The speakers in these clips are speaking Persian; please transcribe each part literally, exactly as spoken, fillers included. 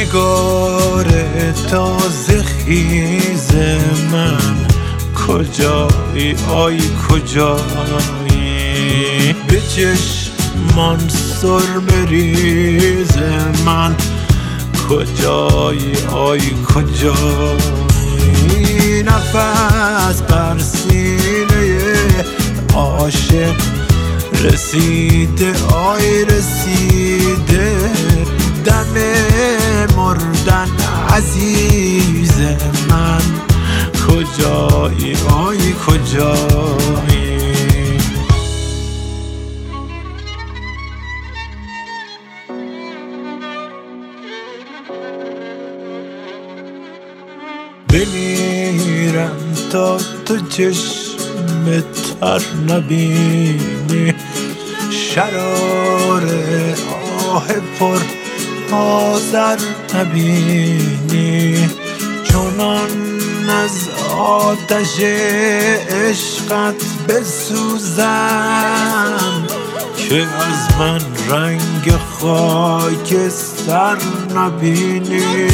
نگار تازه خیز من کجایی آی کجایی به چشمان سرمه ریز من کجایی آی کجایی نفس بر سینه عاشق رسیده آی رسیده دم مردن عزیز من کجایی آی کجایی بمیرم تا تو چشم تر نبینی شرار آه پر آذر نبینی چونان از آتش عشقت بسوزم که از من رنگ خاکستر نبینی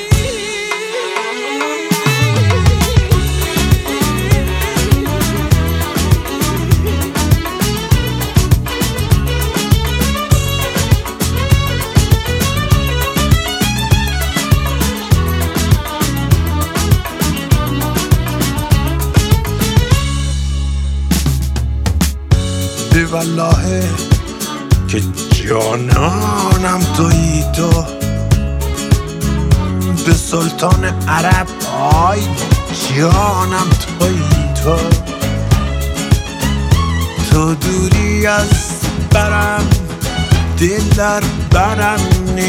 والله که جانانم تویی تو به سلطان عرب آی جانم تویی تو تو دوری از برم دل در برم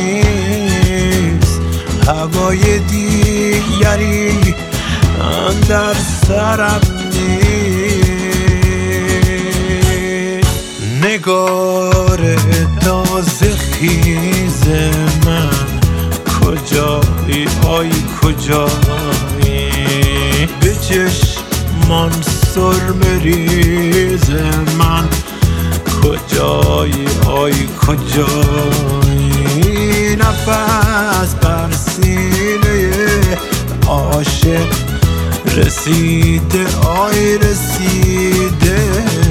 نیست هوای دیگری اندر سرم نیست نگار تازه خیز من کجایی آی کجایی به چشمان سرمه ریز من کجایی آی کجایی نفس بر سینه عاشق رسیده آی رسیده